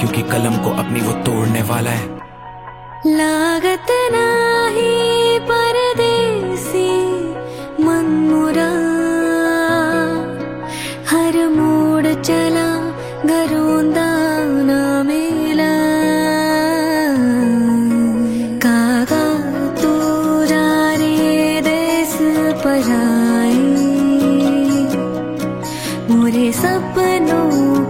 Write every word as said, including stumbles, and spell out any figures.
क्योंकि कलम को अपनी वो तोड़ने वाला है। लागत नाही परदेसी मन मुरा, हर मोड़ चला घरोंदा ना मिला। कागा तू जा रे देश पराई, मोरे सपनों